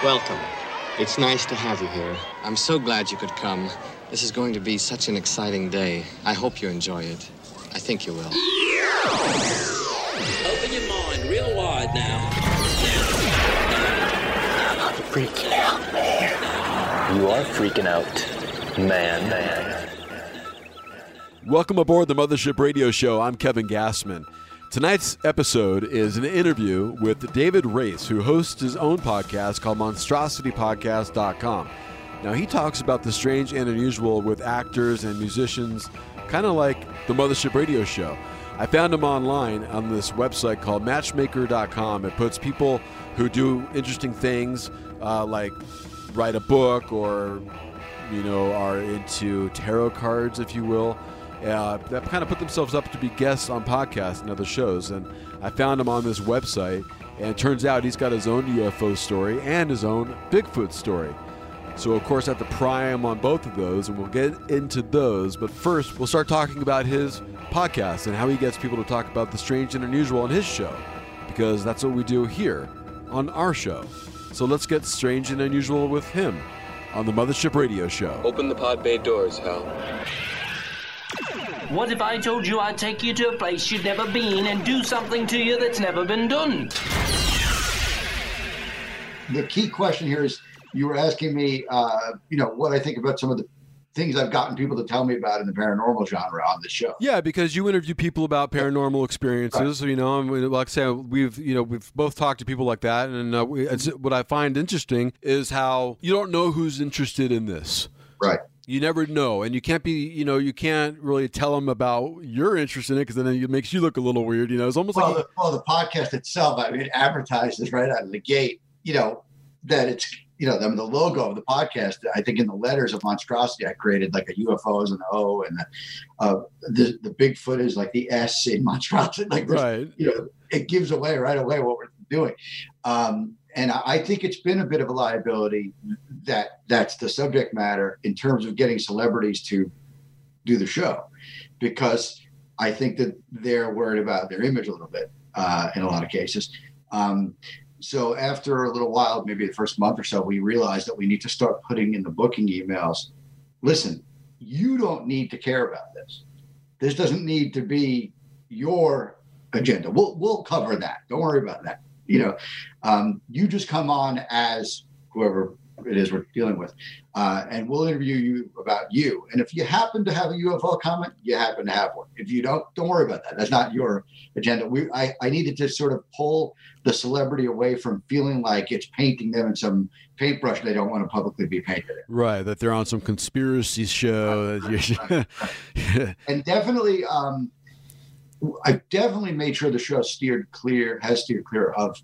Welcome. It's nice to have you here. I'm so glad you could come. This is going to be such an exciting day. I hope you enjoy it. I think you will. Open your mind real wide now. I'm freaking out, man. You are freaking out, man. Welcome aboard the Mothership Radio Show. I'm Kevin Gassman. Tonight's episode is an interview with David Race, who hosts his own podcast called MonstrosityPodcast.com. Now, he talks about the strange and unusual with actors and musicians, kind of like the Mothership Radio Show. I found him online on this website called Matchmaker.com. It puts people who do interesting things, like write a book or, are into tarot cards, if you will. That kind of put themselves up to be guests on podcasts and other shows. And I found him on this website, and it turns out he's got his own UFO story and his own Bigfoot story. So, of course, I have to pry him on both of those, and we'll get into those. But first, we'll start talking about his podcast and how he gets people to talk about the strange and unusual on his show, because that's what we do here on our show. So let's get strange and unusual with him on the Mothership Radio Show. Open the pod bay doors, Hal. What if I told you I'd take you to a place you'd never been and do something to you that's never been done? The key question here is, you were asking me, what I think about some of the things I've gotten people to tell me about in the paranormal genre on the show. Yeah, because you interview people about paranormal experiences. Right. And like I said, we've both talked to people like that, and what I find interesting is how you don't know who's interested in this. Right. You never know, and you can't be, you can't really tell them about your interest in it, because then it makes you look a little weird. It's almost like the podcast itself. I mean, it advertises right out of the gate. That it's the logo of the podcast. I think in the letters of Monstrosity, I created like a UFO as an O, and the Bigfoot is like the S in Monstrosity. Like right. It gives away right away what we're doing. And I think it's been a bit of a liability that's the subject matter in terms of getting celebrities to do the show, because I think that they're worried about their image a little bit in a lot of cases. So after a little while, maybe the first month or so, we realized that we need to start putting in the booking emails, listen, you don't need to care about this. This doesn't need to be your agenda. We'll cover that. Don't worry about that. You just come on as whoever it is we're dealing with, and we'll interview you about you. And if you happen to have a UFO comment, you happen to have one. If you don't worry about that. That's not your agenda. I needed to sort of pull the celebrity away from feeling like it's painting them in some paintbrush they don't want to publicly be painted in. Right, that they're on some conspiracy show. Right. And definitely, I definitely made sure the show has steered clear of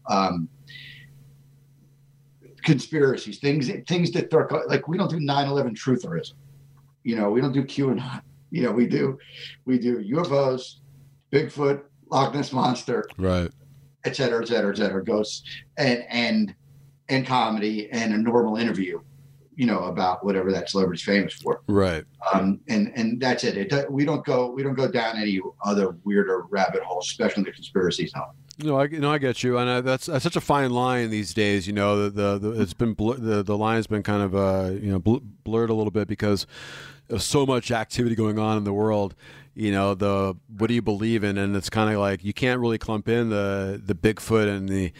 conspiracies, things that they're like, we don't do 9/11 trutherism. We don't do QAnon. We do UFOs, Bigfoot, Loch Ness Monster, right, et cetera, ghosts, and comedy, and a normal interview, about whatever that celebrity's famous for. Right. And that's it. We don't go down any other weirder rabbit holes, especially the conspiracy zone. I get you, and that's such a fine line these days. It's been the line's been kind of blurred a little bit because of so much activity going on in the world. What do you believe in? And it's kind of like you can't really clump in the Bigfoot and the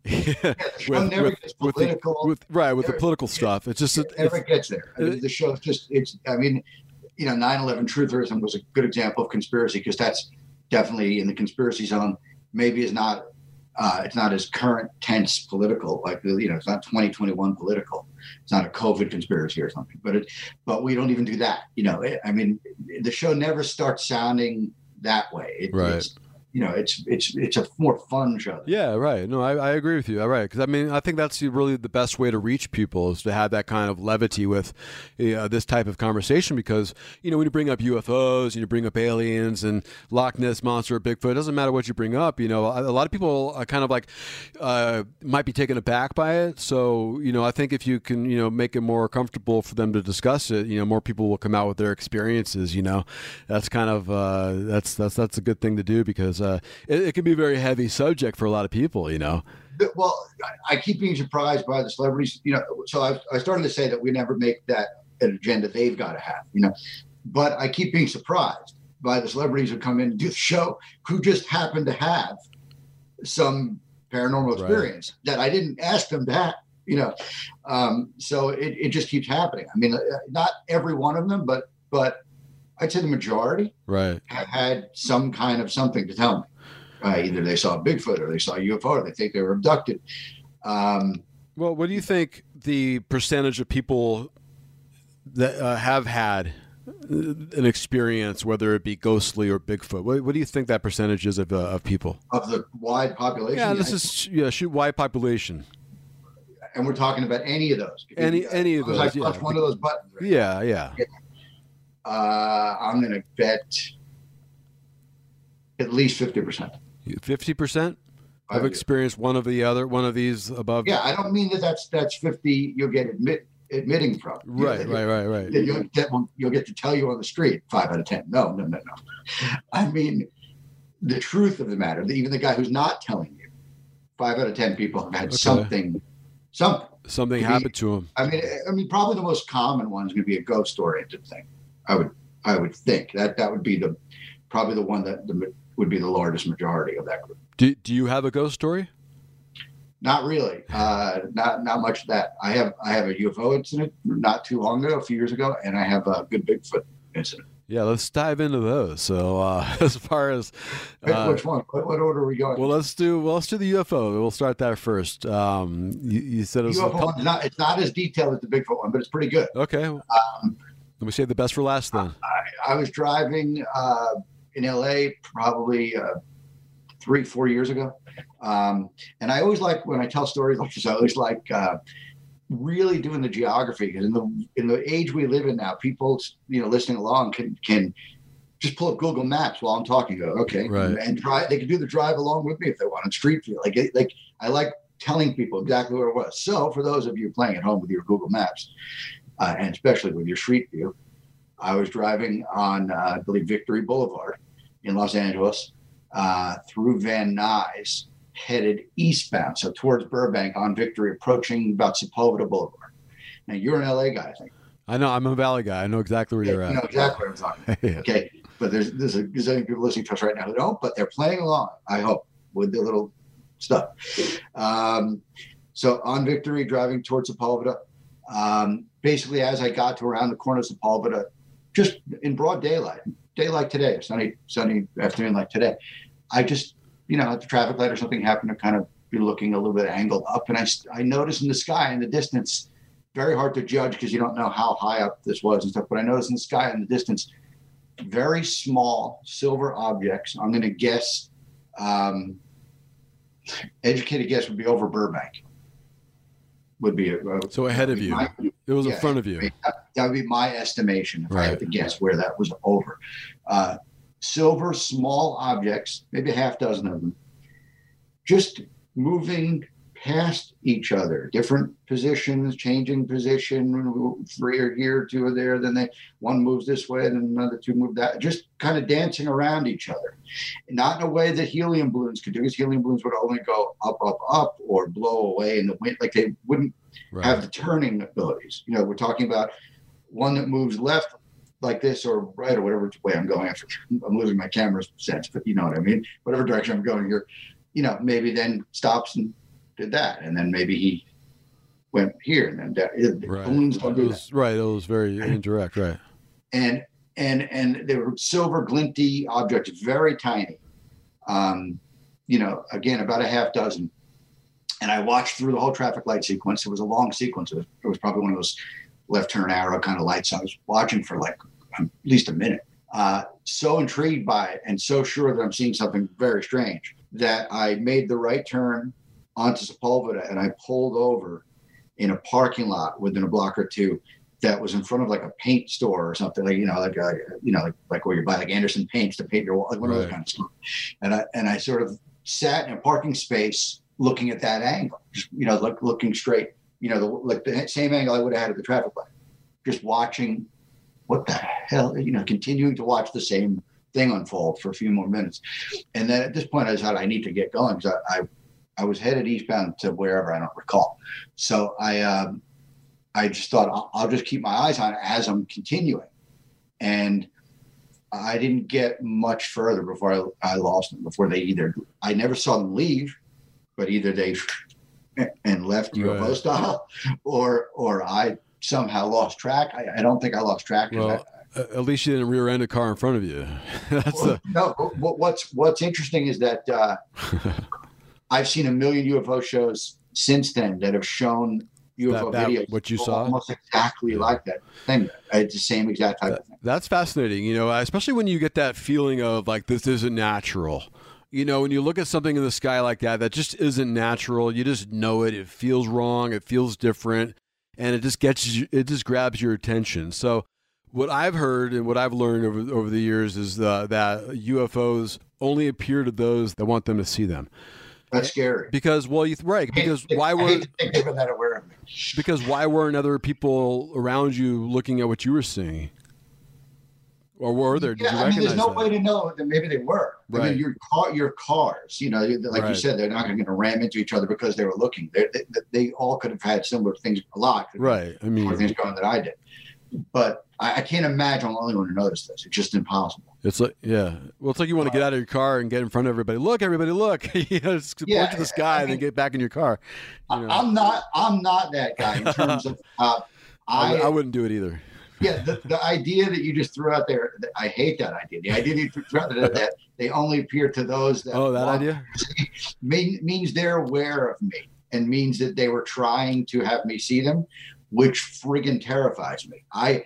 with the political stuff. It's just it never gets there. The show's just 9/11 trutherism was a good example of conspiracy, because that's definitely in the conspiracy zone. Maybe it's not as current tense political, like it's not 2021 political. It's not a COVID conspiracy or something. But we don't even do that. The show never starts sounding that way. Right. It's a more fun show. Yeah, right. No, I agree with you. All right, because I think that's really the best way to reach people, is to have that kind of levity with this type of conversation. Because when you bring up UFOs and you bring up aliens and Loch Ness Monster, Bigfoot, it doesn't matter what you bring up. A lot of people are kind of like might be taken aback by it. So I think if you can make it more comfortable for them to discuss it, more people will come out with their experiences. That's kind of that's a good thing to do, because it can be a very heavy subject for a lot of people, you know. Well, I keep being surprised by the celebrities, you know. So I started to say that we never make that an agenda they've got to have, you know. But I keep being surprised by the celebrities who come in and do the show who just happen to have some paranormal experience that I didn't ask them to have, you know. So it just keeps happening. I mean, not every one of them, but I'd say the majority have had some kind of something to tell me. Either they saw Bigfoot or they saw a UFO or they think they were abducted. Well, what do you think the percentage of people that have had an experience, whether it be ghostly or Bigfoot? What do you think that percentage is of people? Of the wide population? Yeah, this is wide population. And we're talking about any of those. Any of those. I touch one of those buttons. Right? Yeah. I'm going to bet at least 50%. 50% have experienced one of these above. Yeah, I don't mean that's 50 you'll get admitting from. Right. You'll get to tell you on the street 5 out of 10. No. I mean, the truth of the matter, even the guy who's not telling you, 5 out of 10 people have had something happened to him. I mean, probably the most common one is going to be a ghost-oriented thing. I would think that would be probably the one that would be the largest majority of that group. Do you have a ghost story? Not really. Not much of that. I have a UFO incident not too long ago, a few years ago, and I have a good Bigfoot incident. Yeah, let's dive into those. So as far as which one? What order are we going? Well, let's do the UFO. We'll start there first. You said it was UFO it's not as detailed as the Bigfoot one, but it's pretty good. Okay. Let me save the best for last then. I was driving in LA probably 3-4 years ago. And I always like, when I tell stories like this, I always like really doing the geography, because in the age we live in now, people, you know, listening along can just pull up Google Maps while I'm talking. Go, okay. Right. And drive. They can do the drive along with me if they want on Street View. Like I like telling people exactly where it was. So for those of you playing at home with your Google Maps, and especially with your Street View, I was driving on, I believe, Victory Boulevard in Los Angeles through Van Nuys, headed eastbound, so towards Burbank on Victory, approaching about Sepulveda Boulevard. Now, you're an LA guy, I think. I know. I'm a Valley guy. I know exactly where you're at. You know exactly what I'm talking about. Yeah. Okay. But there's a gazillion people listening to us right now who don't, but they're playing along, I hope, with the little stuff. So on Victory, driving towards Sepulveda, basically as I got to around the corner of Sepulveda, just in broad daylight today, sunny afternoon like today, I just, you know, at the traffic light or something happened to kind of be looking a little bit angled up, and I noticed in the sky in the distance, very hard to judge because you don't know how high up this was and stuff, but I noticed in the sky in the distance, very small silver objects. I'm going to guess, educated guess would be over Burbank. Would be so ahead of you. It was in front of you. That would be my estimation if I had to guess where that was over. Silver, small objects, maybe a half dozen of them, just moving past each other, different positions, changing position. 3 are here, 2 are there. Then one moves this way, and another 2 move that. Just kind of dancing around each other, not in a way that helium balloons could do, because helium balloons would only go up, up, up, or blow away in the wind. Like they wouldn't have the turning abilities. You know, we're talking about one that moves left like this or right or whatever way I'm going. I'm losing my camera sense, but you know what I mean. Whatever direction I'm going here, you know, maybe then stops and did that, and then maybe he went here, and then that. Balloons don't do that. Right, it was very indirect, right? And they were silver glinty objects, very tiny. You know, again, about a half dozen. And I watched through the whole traffic light sequence. It was a long sequence. It was probably one of those left turn arrow kind of lights. I was watching for like at least a minute. So intrigued by it and so sure that I'm seeing something very strange that I made the right turn onto Sepulveda, and I pulled over in a parking lot within a block or two that was in front of like a paint store or something, like, like where you buy like Anderson paints to paint your wall, like one of those kind of stuff. And I sort of sat in a parking space looking at that angle, just, you know, looking straight, you know, the same angle I would have had at the traffic light, just watching what the hell, you know, continuing to watch the same thing unfold for a few more minutes. And then at this point, I decided I need to get going because I was headed eastbound to wherever, I don't recall. So I just thought I'll just keep my eyes on it as I'm continuing. And I didn't get much further before I lost them, before I never saw them leave, but either they and left UFO style or I somehow lost track. I don't think I lost track. Well, at least you didn't rear end a car in front of you. No, what's interesting is that I've seen a million UFO shows since then that have shown UFO videos. What you saw? Almost exactly like that thing. It's the same exact type of thing. That's fascinating, you know, especially when you get that feeling of like, this isn't natural. You know, when you look at something in the sky like that just isn't natural, you just know it. It feels wrong. It feels different. And it just grabs your attention. So what I've heard and what I've learned over the years is that UFOs only appear to those that want them to see them. That's scary. Because, because why weren't other people around you looking at what you were seeing? Or were there? Did you recognize there's no that? way to know that maybe they were. Right. I mean, your cars, you know, like you said, they're not going to ram into each other because they were looking. They all could have had similar things a lot. Right. I mean, things going that I did. But I can't imagine I'm the only one who noticed this. It's just impossible. It's like, well, it's like you want to get out of your car and get in front of everybody. Look, everybody, look. You know, just point to the sky and then get back in your car. You know. I'm not that guy in terms of. I wouldn't do it either. Yeah, the idea that you just threw out there, I hate that idea. The idea that you threw out there that they only appear to those that. Oh, that idea means they're aware of me and means that they were trying to have me see them, which friggin' terrifies me. I'm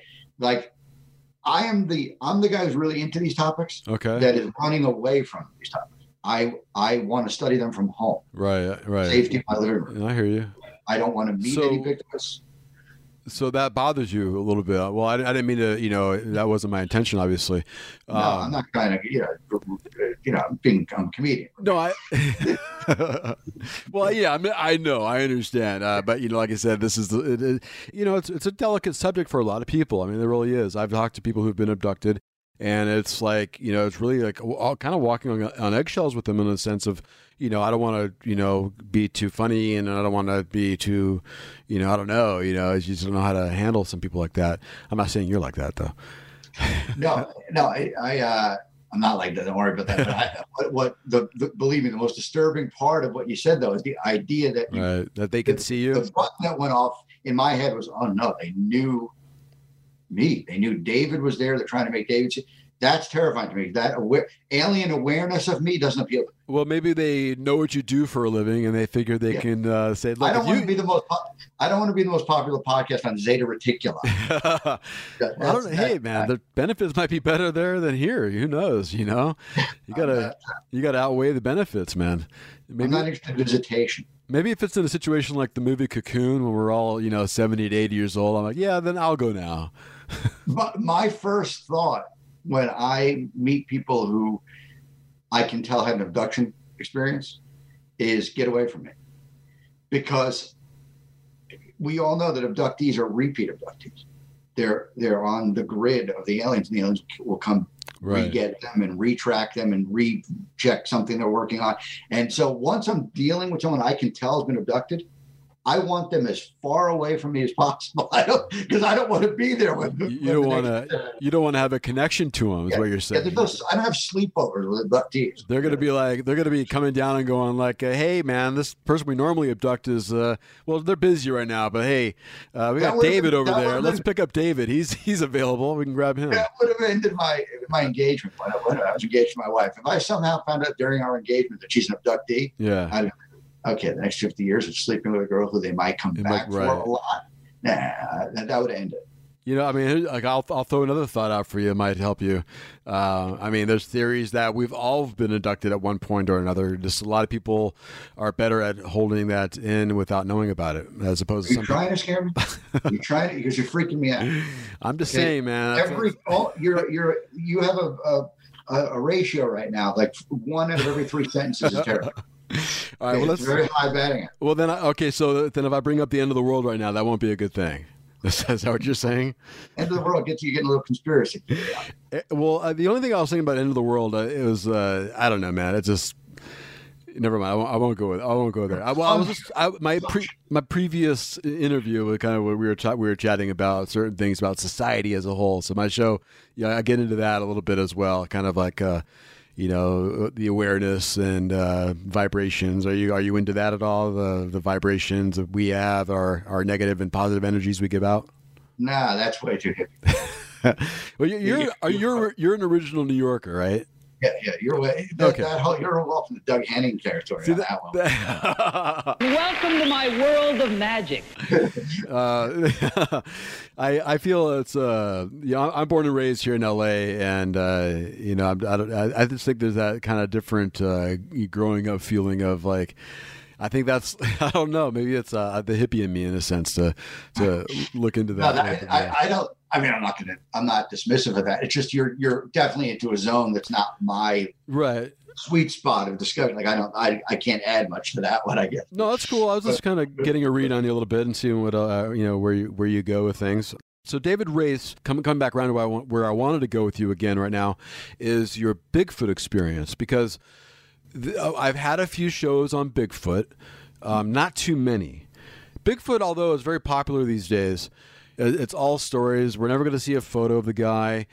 the guy who's really into these topics. Okay. That is running away from these topics. I want to study them from home. Right. Safety of my living room. I hear you. I don't want to meet any victims. So that bothers you a little bit. Well, I didn't mean to, you know, that wasn't my intention, obviously. No, I'm not trying to, I'm a comedian. No, well, yeah, I mean, I know, I understand. But, you know, like I said, this is, you know, it's a delicate subject for a lot of people. I mean, there really is. I've talked to people who've been abducted, and it's like, you know, it's really like kind of walking on eggshells with them in the sense of, you know, I don't want to, you know, be too funny, and I don't want to be too, you know, I don't know, you know, you just don't know how to handle some people like that. I'm not saying you're like that, though. No, I'm not like that. Don't worry about that. But believe me, the most disturbing part of what you said, though, is the idea that that they could see you. The button that went off in my head was, oh no, they knew me. They knew David was there. They're trying to make David see. That's terrifying to me. That alien awareness of me doesn't appeal to me. Well, maybe they know what you do for a living, and they figure they can say, "Look, I don't want to be the most popular podcast on Zeta Reticuli." I don't know. Hey, man, the benefits might be better there than here. Who knows? You know, you gotta outweigh the benefits, man. Maybe, I'm not interested in visitation. Maybe if it's in a situation like the movie Cocoon, when we're all 70 to 80 years old, I'm like, yeah, then I'll go now. But my first thought when I meet people who I can tell had an abduction experience is get away from me. Because we all know that abductees are repeat abductees. They're on the grid of the aliens, and the aliens will come re-get them and retrack them and recheck something they're working on. And so once I'm dealing with someone I can tell has been abducted, I want them as far away from me as possible. Because I don't want to be there with them. You don't want to have a connection to them. Is what you're saying? Yeah, I don't have sleepovers with abductees. They're going to be coming down and going like, "Hey, man, this person we normally abduct is they're busy right now, but hey, we got David over there. Let's pick up David. He's available. We can grab him." That would have ended my engagement when I was engaged to my wife. If I somehow found out during our engagement that she's an abductee, okay, the next 50 years of sleeping with a girl who they might come back for a lot. Nah, that would end it. I mean, like I'll throw another thought out for you. It might help you. I mean, there's theories that we've all been abducted at one point or another. Just a lot of people are better at holding that in without knowing about it, as opposed to some. You're trying to scare me. You're trying to because you're freaking me out. I'm just saying, man. You have a ratio right now. Like 1 out of every 3 sentences is terrible. All right, it's very high batting. Well, then, so if I bring up the end of the world right now, that won't be a good thing. Is that what you're saying? End of the world gets you getting a little conspiracy. Well, the only thing I was thinking about End of the World, it was I don't know, man. It just never mind. I won't go there. My previous interview with kind of what we were chatting about certain things about society as a whole. So my show, I get into that a little bit as well. Kind of like the awareness and vibrations. Are you into that at all? The vibrations that we have, our negative and positive energies we give out. Nah, that's way too hippie. Well, you're an original New Yorker, right? Yeah, you're way. Okay. You're off in the Doug Henning territory. See, on that one. Welcome to my world of magic. I feel it's I'm born and raised here in LA, and I just think there's that kind of different growing up feeling of like. I think that's, I don't know, maybe it's the hippie in me in a sense to look into that. No, I don't, I mean, I'm not dismissive of that. It's just, you're definitely into a zone that's not my sweet spot of discussion. Like I can't add much to that one, I guess. No, that's cool. I was just kind of getting a read on you a little bit and seeing what, where you go with things. So David Race, coming back around to where I wanted to go with you again right now is your Bigfoot experience, because I've had a few shows on Bigfoot, not too many. Bigfoot, although is very popular these days, it's all stories. We're never going to see a photo of the guy,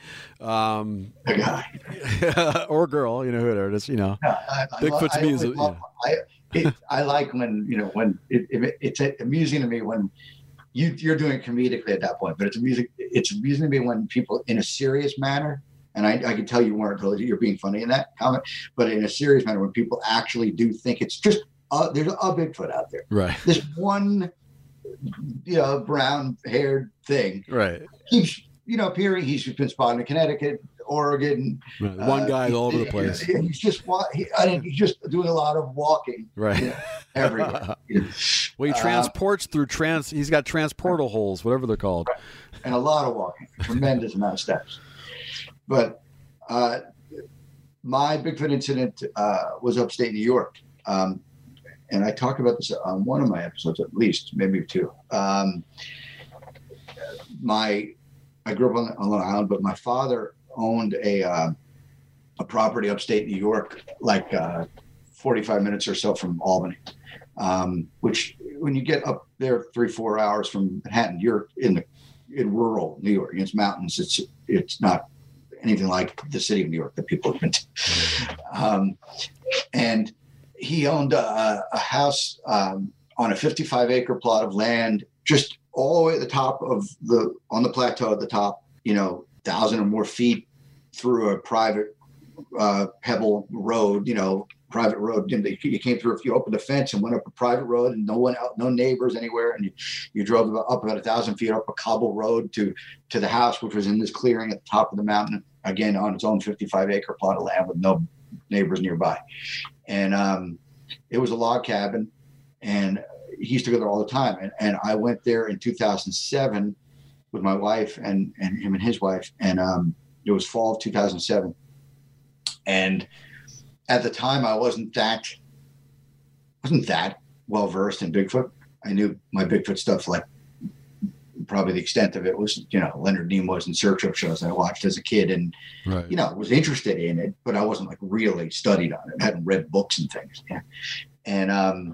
or girl, whoever it is. Bigfoot to me is. I like when it's amusing to me when you're doing it comedically at that point, but it's amusing to me when people in a serious manner. And I can tell you weren't really, you're being funny in that comment, but in a serious manner, when people actually do think it's just, there's a Bigfoot out there. Right. This one, brown haired thing. Right. Keeps, appearing. He's been spotted in Connecticut, Oregon. Right. One guy all over the place. He's just he's just doing a lot of walking. Right. Everywhere. Well, he transports through he's got transportal holes, whatever they're called. Right. And a lot of walking, tremendous amount of steps. But my Bigfoot incident was upstate New York. And I talked about this on one of my episodes, at least, maybe two. I grew up on Long Island, but my father owned a property upstate New York, like 45 minutes or so from Albany, which when you get up there 3-4 hours from Manhattan, you're in rural New York. It's mountains. It's not anything like the city of New York that people have been to. And he owned a house on a 55-acre plot of land, just all the way at the top on the plateau at the top, 1,000 or more feet through a private pebble road, private road. You came through, if you opened the fence and went up a private road and no neighbors anywhere. And you drove up about 1,000 feet up a cobble road to the house, which was in this clearing at the top of the mountain, again, on its own 55-acre plot of land with no neighbors nearby. And it was a log cabin, and he used to go there all the time. And I went there in 2007 with my wife and him and his wife. And it was fall of 2007. And at the time, I wasn't that well versed in Bigfoot. I knew my Bigfoot stuff, like probably the extent of it was, Leonard Nimoy's In Search of shows I watched as a kid, and was interested in it, but I wasn't like really studied on it. I hadn't read books and things. Yeah. And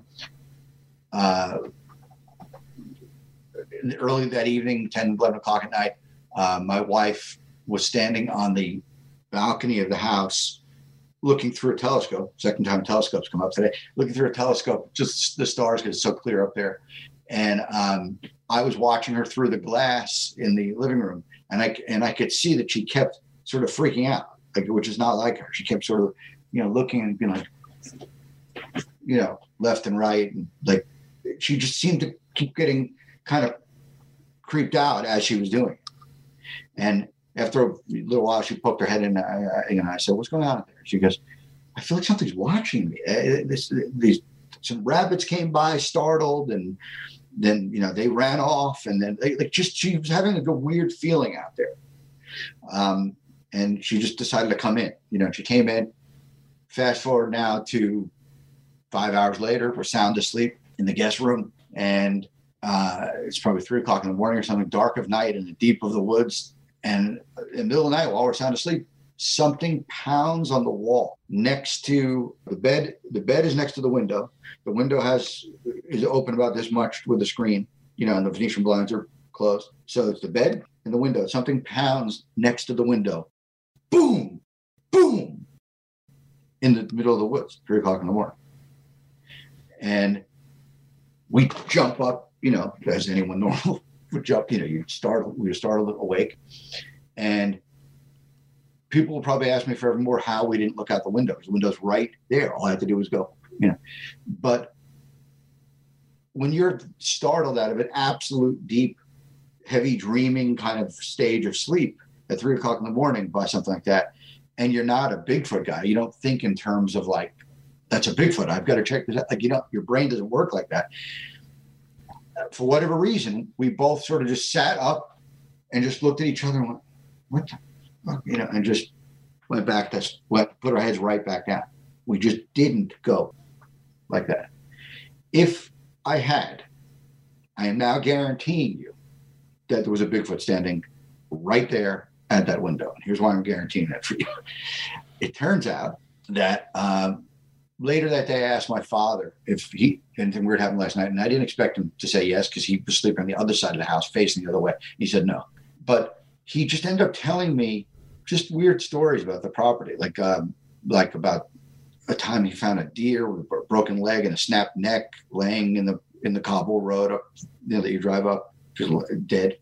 early that evening, 10, 11 o'clock at night, my wife was standing on the balcony of the house, looking through a telescope. Second time telescopes come up today. Looking through a telescope, just the stars get so clear up there. And I was watching her through the glass in the living room, and I could see that she kept sort of freaking out, like, which is not like her. She kept sort of, looking and being like, left and right, and like she just seemed to keep getting kind of creeped out as she was doing it. And after a little while, she poked her head in, and I said, "What's going on out there?" She goes, "I feel like something's watching me. Some rabbits came by, startled, and then they ran off, and then she was having a weird feeling out there." And she just decided to come in. She came in. Fast forward now to 5 hours later, we're sound asleep in the guest room, and It's probably 3 o'clock in the morning or something, dark of night in the deep of the woods. And in the middle of the night, while we're sound asleep, something pounds on the wall next to the bed. The bed is next to the window. The window is open about this much with the screen, and the Venetian blinds are closed. So it's the bed and the window. Something pounds next to the window. Boom, boom, in the middle of the woods, 3 o'clock in the morning. And we jump up, as anyone normal would jump, we were startled awake. And people will probably ask me forevermore how we didn't look out the window. The window's right there. All I had to do was go, But when you're startled out of an absolute deep, heavy dreaming kind of stage of sleep at 3 o'clock in the morning by something like that, and you're not a Bigfoot guy, you don't think in terms of like, that's a Bigfoot, I've got to check this out. Like, your brain doesn't work like that. For whatever reason, we both sort of just sat up and just looked at each other and went, what the fuck? And just went back, put our heads right back down. We just didn't go like that. If I am now guaranteeing you that there was a Bigfoot standing right there at that window. And here's why I'm guaranteeing that for you. It turns out that later that day, I asked my father if anything weird happened last night. And I didn't expect him to say yes, because he was sleeping on the other side of the house, facing the other way. He said no. But he just ended up telling me just weird stories about the property, like about a time he found a deer with a broken leg and a snapped neck laying in the cobble road up, that you drive up, just dead.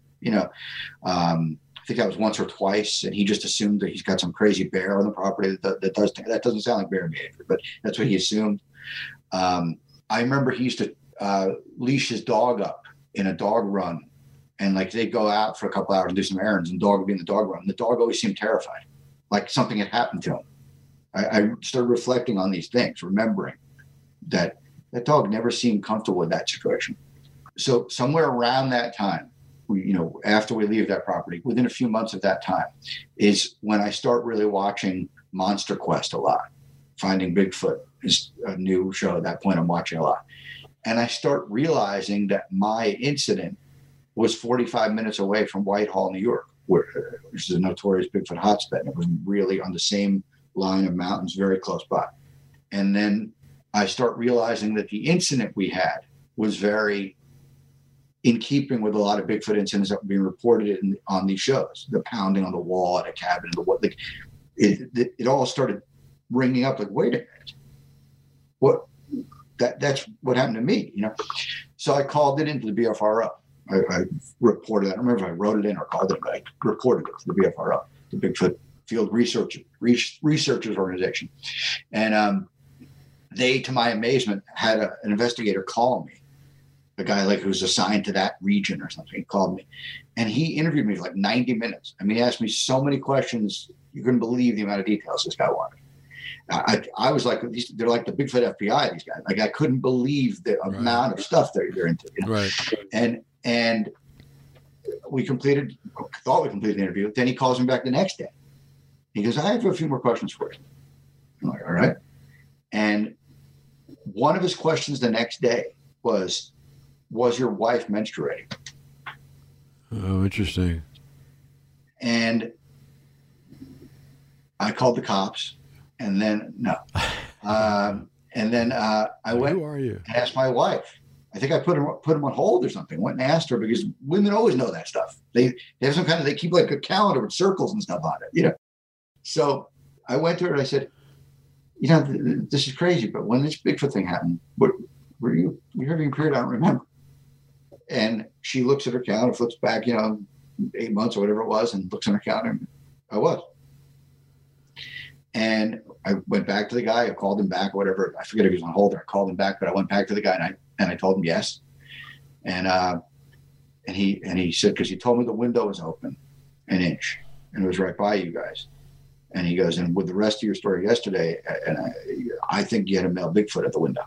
I think that was once or twice, and he just assumed that he's got some crazy bear on the property. That doesn't sound like bear behavior, but that's what he assumed. I remember he used to leash his dog up in a dog run, and like they'd go out for a couple hours and do some errands, and the dog would be in the dog run. And the dog always seemed terrified, like something had happened to him. I started reflecting on these things, remembering that dog never seemed comfortable with that situation. So somewhere around that time, after we leave that property, within a few months of that time, is when I start really watching Monster Quest a lot. Finding Bigfoot is a new show. At that point, I'm watching a lot. And I start realizing that my incident was 45 minutes away from Whitehall, New York, which is a notorious Bigfoot hotspot. And it was really on the same line of mountains, very close by. And then I start realizing that the incident we had was very in keeping with a lot of Bigfoot incidents that were being reported on these shows, the pounding on the wall at a cabin, it all started ringing up like, wait a minute, that's what happened to me, So I called it into the BFRO. I reported that. I don't remember if I wrote it in or called it, but I reported it to the BFRO, the Bigfoot Field Researchers Organization. And they, to my amazement, had an investigator call me. A guy like who's assigned to that region or something. He called me, and he interviewed me for like 90 minutes. I mean, he asked me so many questions. You couldn't believe the amount of details this guy wanted. I was like, they're like the Bigfoot FBI, these guys. Like, I couldn't believe the amount of stuff they're into. Right. And we thought we completed the interview. Then he calls me back the next day. He goes, I have a few more questions for you. I'm like, all right. And one of his questions the next day was your wife menstruating? Oh, interesting. And I called the cops, and then no. I went Who are you? and asked my wife. I think I put him on hold or something. Went and asked her, because women always know that stuff. They have some they keep like a calendar with circles and stuff on it, So I went to her and I said, this is crazy, but when this Bigfoot thing happened, were you having a period? I don't remember. And she looks at her calendar, flips back, 8 months or whatever it was, and looks on her calendar. And I was. And I went back to the guy. I called him back, or whatever. I forget if he was on hold or I called him back, but I went back to the guy and I told him yes. And he said, because he told me the window was open an inch and it was right by you guys. And he goes, and with the rest of your story yesterday, and I think you had a male Bigfoot at the window.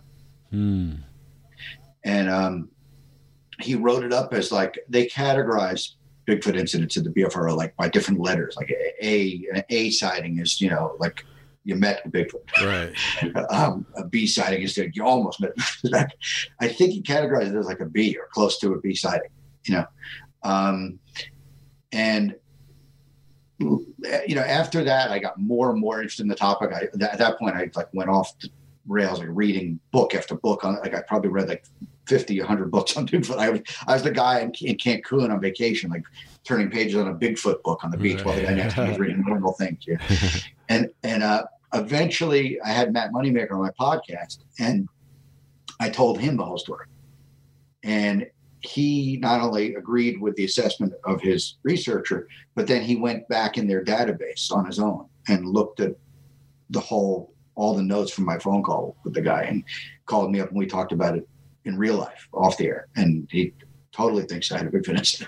And he wrote it up as like, they categorize Bigfoot incidents at the BFRO like by different letters. Like an A sighting is, like you met the Bigfoot. Right. A B sighting is that you almost met. I think he categorized it as like a B or close to a B sighting, and after that, I got more and more interested in the topic. At that point, I like went off the rails, like reading book after book on. Like I probably read like 50, 100 books on Bigfoot. I was the guy in Cancun on vacation, like turning pages on a Bigfoot book on the beach while the guy next to me was reading normal things. Yeah. And eventually, I had Matt Moneymaker on my podcast, and I told him the whole story. And he not only agreed with the assessment of his researcher, but then he went back in their database on his own and looked at all the notes from my phone call with the guy, and called me up, and we talked about it in real life off the air. And he totally thinks I had a Bigfoot incident.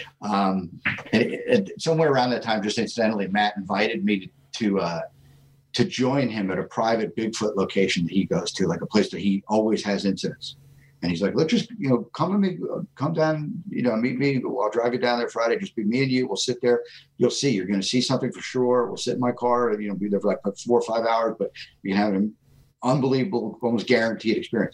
And somewhere around that time, just incidentally, Matt invited me to join him at a private Bigfoot location that he goes to, like a place that he always has incidents. And he's like, let's just, come down, meet me. I'll drive you down there Friday. Just be me and you. We'll sit there. You'll see. You're going to see something for sure. We'll sit in my car and, be there for like 4 or 5 hours, but you can have an unbelievable, almost guaranteed experience.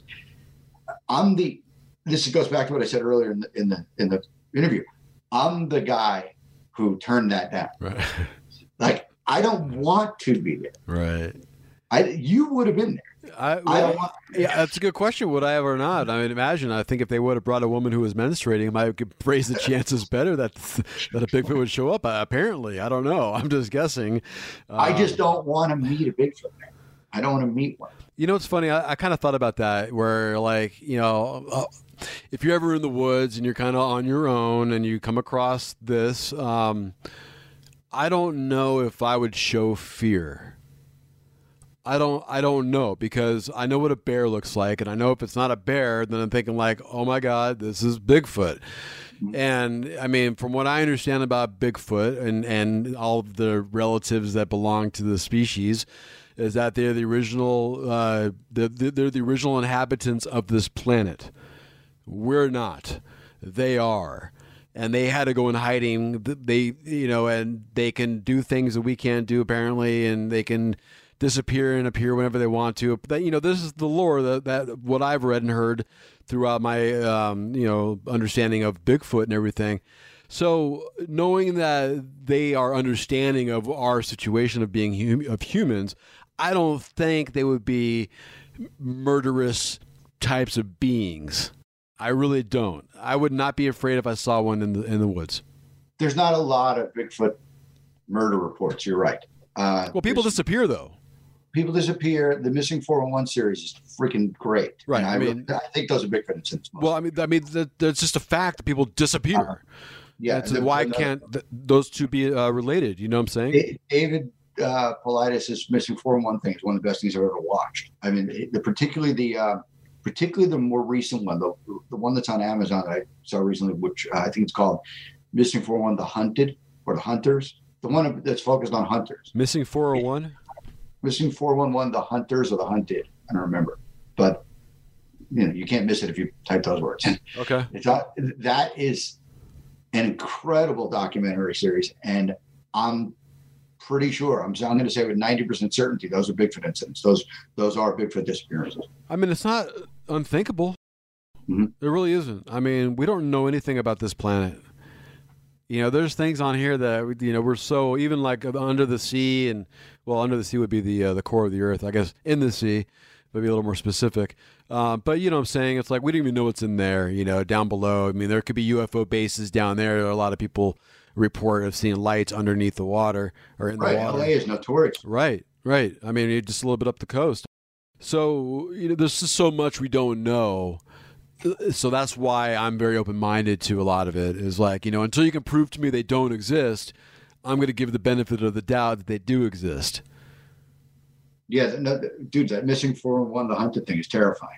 This goes back to what I said earlier in the interview. I'm the guy who turned that down. Right. Like, I don't want to be there. Right. You would have been there. Yeah, that's a good question. Would I have or not? I mean, imagine. I think if they would have brought a woman who was menstruating, it might raise the chances better that a Bigfoot would show up. Apparently, I don't know. I'm just guessing. I just don't want to meet a Bigfoot. I don't want to meet one. It's funny. I kind of thought about that, where like if you're ever in the woods and you're kind of on your own and you come across this, I don't know if I would show fear. I don't know, because I know what a bear looks like, and I know if it's not a bear, then I'm thinking like, oh my God, this is Bigfoot. Mm-hmm. And I mean, from what I understand about Bigfoot and all of the relatives that belong to the species, is that they're the original they're the original inhabitants of this planet. We're not. They are. And they had to go in hiding. And they can do things that we can't do apparently, and they can disappear and appear whenever they want to. But this is the lore that what I've read and heard throughout my understanding of Bigfoot and everything. So knowing that they are understanding of our situation of being of humans, I don't think they would be murderous types of beings. I really don't. I would not be afraid if I saw one in the woods. There's not a lot of Bigfoot murder reports. You're right. Well, people disappear though. People disappear. The Missing 411 series is freaking great. Right. I think those are Bigfoot incidents. Well, I mean, that's just a fact that people disappear. Yeah. Why can't those two be related? You know what I'm saying? David Paulides' Missing 411 thing is one of the best things I've ever watched. I mean, particularly the more recent one, the one that's on Amazon that I saw recently, which I think it's called Missing 411: The Hunted or The Hunters. The one that's focused on hunters. Missing 401? Missing 411: The Hunters or The Hunted. I don't remember, but you can't miss it if you type those words. Okay. That is an incredible documentary series, and I'm pretty sure, I'm going to say with 90% certainty, those are Bigfoot incidents. Those are Bigfoot disappearances. I mean, it's not unthinkable. Mm-hmm. It really isn't. I mean, we don't know anything about this planet. There's things on here that, we're so, even like under the sea, and well, under the sea would be the core of the earth, I guess. In the sea, maybe a little more specific. But you know what I'm saying? It's like we don't even know what's in there, down below. I mean, there could be UFO bases down there. There are a lot of people report of seeing lights underneath the water or in the water. LA is notorious. Right. I mean, just a little bit up the coast. So, there's just so much we don't know. So that's why I'm very open-minded to a lot of it, is like, until you can prove to me they don't exist, I'm going to give the benefit of the doubt that they do exist. Yeah, no, dude, that Missing 411, The Hunted thing is terrifying.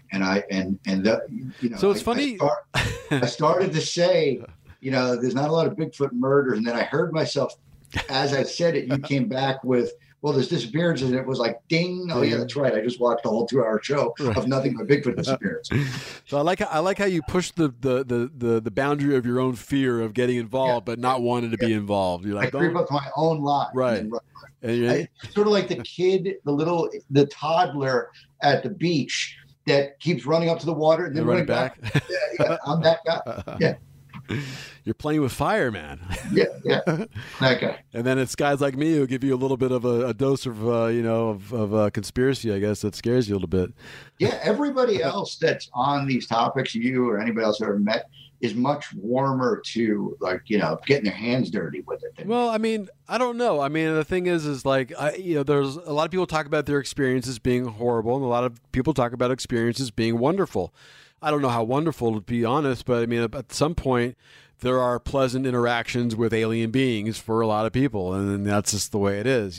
So it's funny. I started to say, there's not a lot of Bigfoot murders. And then I heard myself, as I said it, you came back with, well, there's disappearances. And it was like, ding. Oh, yeah, that's right. I just watched the whole 2-hour show of nothing but Bigfoot disappearance. So I like how you push the boundary of your own fear of getting involved, but not wanting to be involved. You're like, I creep up my own lie. Right. It's sort of like the kid, the toddler at the beach that keeps running up to the water and then running back. Yeah, I'm that guy. Yeah. You're playing with fire, man. Yeah, that guy. And then it's guys like me who give you a little bit of a dose of, of conspiracy, I guess, that scares you a little bit. Yeah, everybody else that's on these topics, you or anybody else I've ever met, is much warmer to, like, getting their hands dirty with it. Well, I mean, I don't know. I mean, the thing is like, there's a lot of people talk about their experiences being horrible, and a lot of people talk about experiences being wonderful. I don't know how wonderful, to be honest, but I mean, at some point, there are pleasant interactions with alien beings for a lot of people, and that's just the way it is,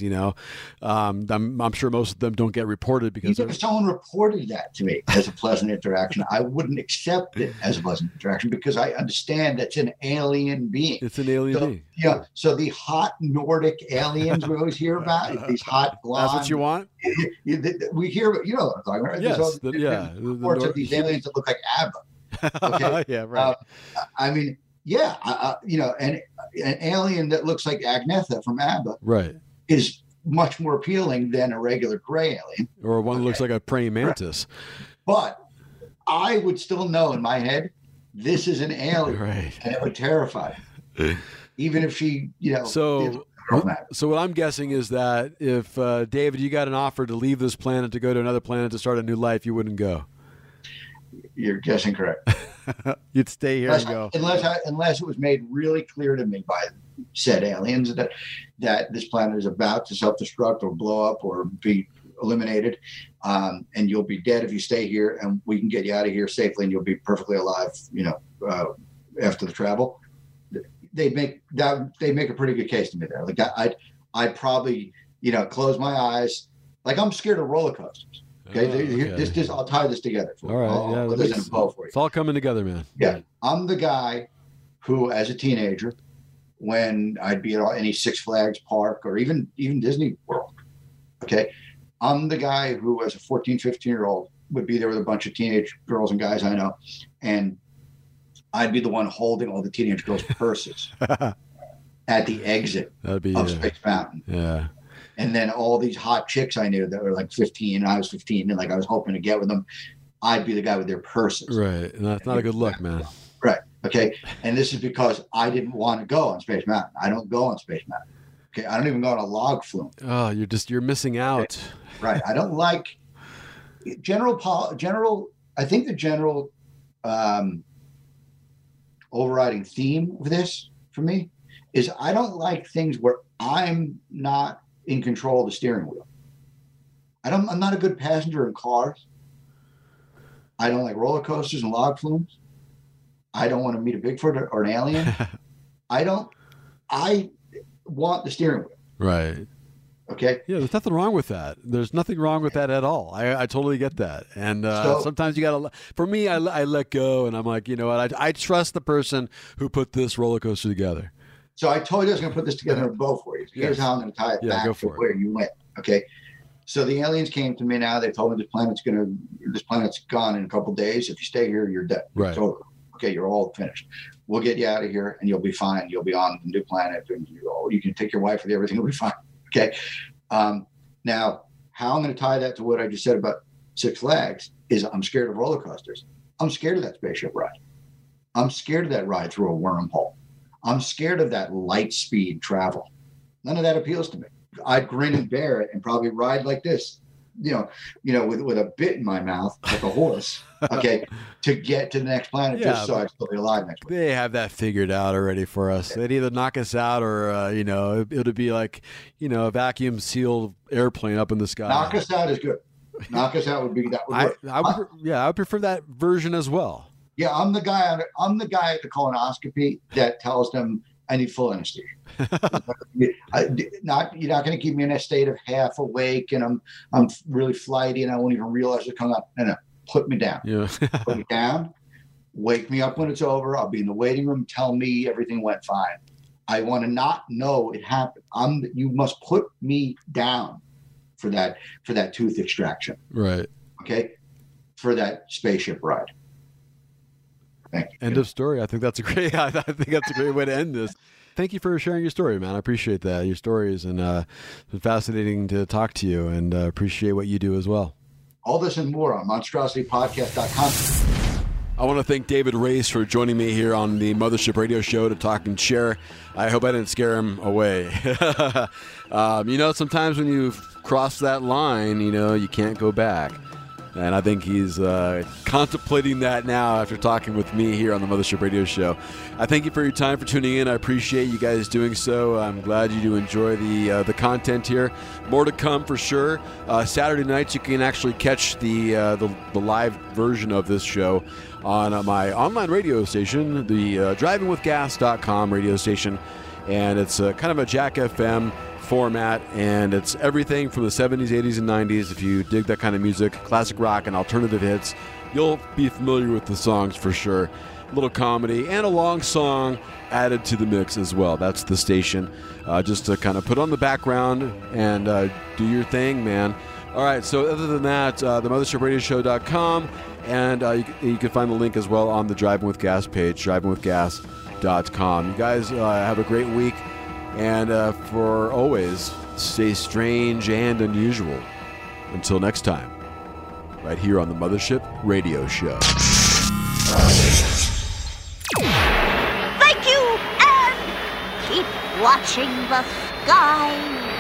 I'm sure most of them don't get reported because if someone reported that to me as a pleasant interaction, I wouldn't accept it as a pleasant interaction because I understand that's an alien being. It's an alien being. Yeah. So the hot Nordic aliens we always hear about, these hot blonde. That's what you want? We hear, what I'm talking about, right? Yes. Reports of these aliens that look like ABBA. Okay. Yeah, right. I mean, yeah, an alien that looks like Agnetha from ABBA, right, is much more appealing than a regular gray alien, or one that looks like a praying mantis. Right. But I would still know in my head this is an alien, right, and it would terrify me, even if she, So what I'm guessing is that if David, you got an offer to leave this planet to go to another planet to start a new life, you wouldn't go. You're guessing correct. You'd stay here and go. Unless it was made really clear to me by said aliens that this planet is about to self-destruct or blow up or be eliminated, and you'll be dead if you stay here, and we can get you out of here safely, and you'll be perfectly alive, after the travel. They make a pretty good case to me there. Like I'd probably, close my eyes. Like, I'm scared of roller coasters. Okay, This I'll tie this together for you. All right, this in a bow for you. It's all coming together, man. Yeah, I'm the guy who, as a teenager, when I'd be at any Six Flags park or even Disney World, okay, I'm the guy who, as a 14, 15-year-old, would be there with a bunch of teenage girls and guys I know, and I'd be the one holding all the teenage girls' purses at the exit of Space Mountain. Yeah. And then all these hot chicks I knew that were like 15, and I was 15, and like I was hoping to get with them, I'd be the guy with their purses. Right. And that's not a good look, man. Right. Okay. And this is because I didn't want to go on Space Mountain. I don't go on Space Mountain. Okay. I don't even go on a log flume. Oh, you're missing out. Okay? Right. I don't like I think the general overriding theme of this for me is I don't like things where I'm not in control of the steering wheel. I'm not a good passenger in cars. I don't like roller coasters and log flumes. I don't want to meet a Bigfoot or an alien. I want the steering wheel. Right. Okay. Yeah, there's nothing wrong with that. There's nothing wrong with that at all. I totally get that. And sometimes you got to, for me, I let go, and I'm like, you know what? I trust the person who put this roller coaster together. So I told you I was going to put this together in a bow for you. Here's how I'm going to tie it back to where you went. Okay. So the aliens came to me now. They told me this planet's gone in a couple of days. If you stay here, you're dead. Right. It's over. Okay. You're all finished. We'll get you out of here and you'll be fine. You'll be on the new planet, and you can take your wife with you. Everything will be fine. Okay. Now, how I'm going to tie that to what I just said about Six Flags is I'm scared of roller coasters. I'm scared of that spaceship ride. I'm scared of that ride through a wormhole. I'm scared of that light speed travel. None of that appeals to me. I'd grin and bear it and probably ride like this, with a bit in my mouth like a horse, okay, to get to the next planet just so I'd still be alive next week. They have that figured out already for us. They'd either knock us out or, it would be like, a vacuum sealed airplane up in the sky. Knock us out is good. Knock us out would work. I would prefer that version as well. Yeah, I'm the guy at the colonoscopy that tells them I need full anesthesia. You're not going to keep me in a state of half awake and I'm really flighty and I won't even realize it's coming up. No, put me down. Yeah. Put me down. Wake me up when it's over. I'll be in the waiting room. Tell me everything went fine. I want to not know it happened. You must put me down for that tooth extraction. Right. Okay. For that spaceship ride. End of story. I think that's a great way to end this. thank you for sharing your story, man. I appreciate that. Your stories, and it's been fascinating to talk to you, and appreciate what you do as well. All this and more on monstrositypodcast.com. I want to thank David Race for joining me here on the Mothership Radio Show to talk and share. I hope I didn't scare him away. Sometimes when you cross that line, you can't go back. And I think he's contemplating that now after talking with me here on the Mothership Radio Show. I thank you for your time, for tuning in. I appreciate you guys doing so. I'm glad you do enjoy the content here. More to come for sure. Saturday nights you can actually catch the live version of this show on my online radio station, the drivingwithgas.com radio station. And it's kind of a Jack FM format, and it's everything from the 70s, 80s, and 90s. If you dig that kind of music, classic rock and alternative hits, you'll be familiar with the songs for sure. A little comedy and a long song added to the mix as well. That's the station, just to kind of put on the background and do your thing, man. All right, so other than that, themothershipradioshow.com, and you can find the link as well on the Driving With Gas page, drivingwithgas.com. You guys have a great week. And for always, stay strange and unusual. Until next time, right here on the Mothership Radio Show. Thank you, and keep watching the sky.